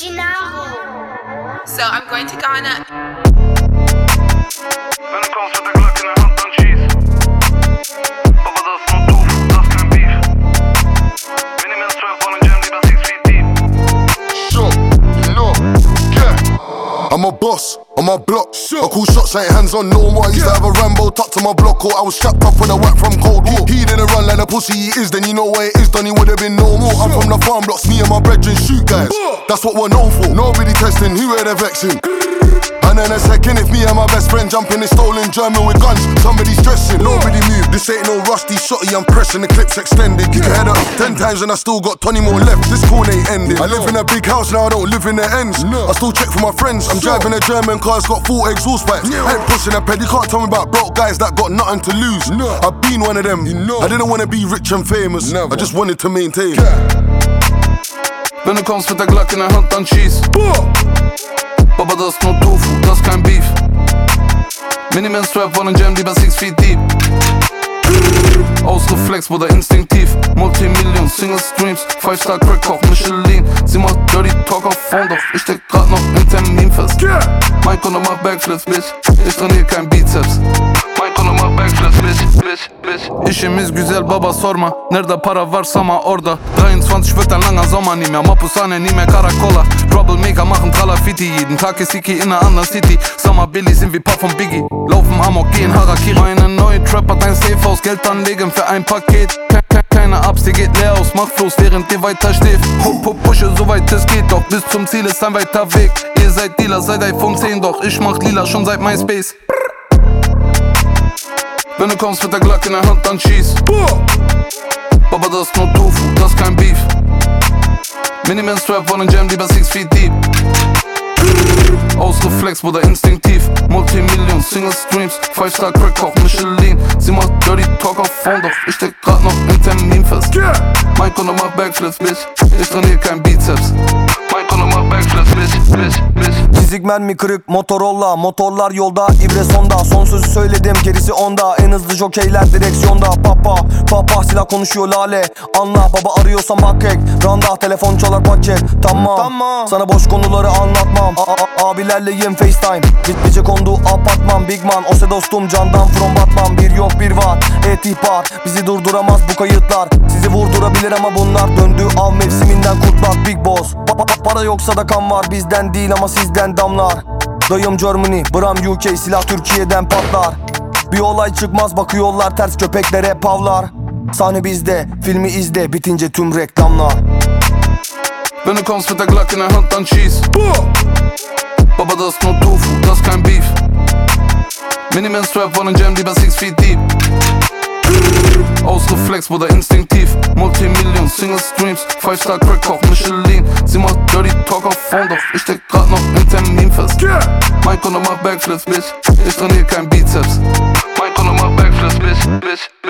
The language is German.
Gennaro. So I'm going to Ghana. Wenn du kommst mit der Glock in der Hand, dann schieß. Aber das ist nur Tofu, das ist kein Beef. Wir nehmen jetzt 12 Ball und jam lieber 6 feet deep. Sure, you know, yeah. I'm a boss, on my block. I call shots, ain't hands on no more. I used to have a Rambo tucked to my block, or I was strapped up with a whack from Cold War. He didn't run like the pussy he is, then you know where it is done, he would've been no more. I'm from the farm blocks, me and my brethren shoot guys. That's what we're known for. Nobody testing, who are they vexing? And then a second, if me and my best friend jump in a stolen German with guns, somebody's stressing. Nobody move, this ain't no rusty shotty, I'm pressing, the clip's extended. You can head up 10 times and I still got 20 more left, this corner ain't ending. I live in a big house now, I don't live in the ends. I still check for my friends, I'm driving a German car, it's got 4 exhaust pipes. I ain't pushing a ped, you can't tell me about broke guys that got nothing to lose. I've been one of them, I didn't wanna be rich and famous, I just wanted to maintain. Wenn du kommst mit der Glock in der Hand, dann schieß. Aber das ist nur Tofu, das ist kein Beef. Minimal Strap wollen jam lieber 6 feet deep. Ausreflex, Bruder, instinktiv. Multimillion, Single Streams, 5-Star Crack, Koch, Michelin. Sie macht Dirty Talk auf Phone, doch ich steck grad noch in Termin fest. Mein Kunde macht Backflips, bitch, ich trainier kein Bizeps. Mein Kunde macht Backflips, bitch. İşimiz güzel baba sorma, nerede para varsa ama orada. 23 wird ein langer Sommer, nie mehr Mapusane, nie mehr Karakola. Troublemaker machen Tralafiti, jeden Tag ist Iki in einer anderen City. Sommer Billy sind wie Puff und Biggie, laufen Amok, gehen Harakiri. Meine neue Trap hat ein Safe House, Geld anlegen für ein Paket. Keine Ups, die geht leer aus, macht Floß, während ihr weiter steht. Pushe soweit es geht, doch bis zum Ziel ist ein weiter Weg. Ihr seid Dealer, seit iPhone 10, doch ich mach lila schon seit MySpace. Wenn du kommst mit der Glock in der Hand, dann schieß. Aber das ist nur Tofu, das ist kein Beef. Minimal Strap wollen jam lieber 6 feet deep. Ausreflex, Bruder, instinktiv. Multimillion, Single Streams, 5-Star Crack, Koch, Michelin. Sie macht Dirty Talk auf Phone, doch ich steck grad noch in Termin fest. Mein Kunde macht Backflips, bitch, ich trainier kein Bizeps. Mein Kunde macht Backflips, bitch. Çizik mermi kırık Motorola, motorlar yolda, ibre sonda. Son sözü söyledim, gerisi onda. En hızlı jokeyler direksiyonda. Papa silah konuşuyor lale. Anla baba arıyorsam hak ek. Randa telefon çalar paket. Tamam. Sana boş konuları anlatmam. Abilerleyim FaceTime. Gitmeyecek kondu apartman. Big man ose dostum candan from Batman. Bir yok bir var ihbar. Bizi durduramaz bu kayıtlar. Sizi vurdurabilir ama bunlar döndü av mevsiminden kurtlar. Big boss para yoksa da kan var. Bizden değil ama sizden damlar. Dayım Germany, Bram UK, silah Türkiye'den patlar. Bir olay çıkmaz bakıyorlar ters, köpeklere pavlar. Sahne bizde, filmi izle, bitince tüm reklamlar. Wenn du kommst mit der Glock in der Hand, dann schieß. Aber das ist nur Tofu, das ist kein Beef. Minimal Strap wollen jam lieber 6 feet deep. Ausreflex, Bruder, instinktiv. Multimillion, Single Streams, 5-Star Crack, Koch, Michelin. Sie macht Dirty Talk auf Phone, doch ich steck grad noch in Termin fest. Mein Kunde macht Backflips, bitch, ich trainier kein Bizeps. Mein Kunde macht Backflips, bitch.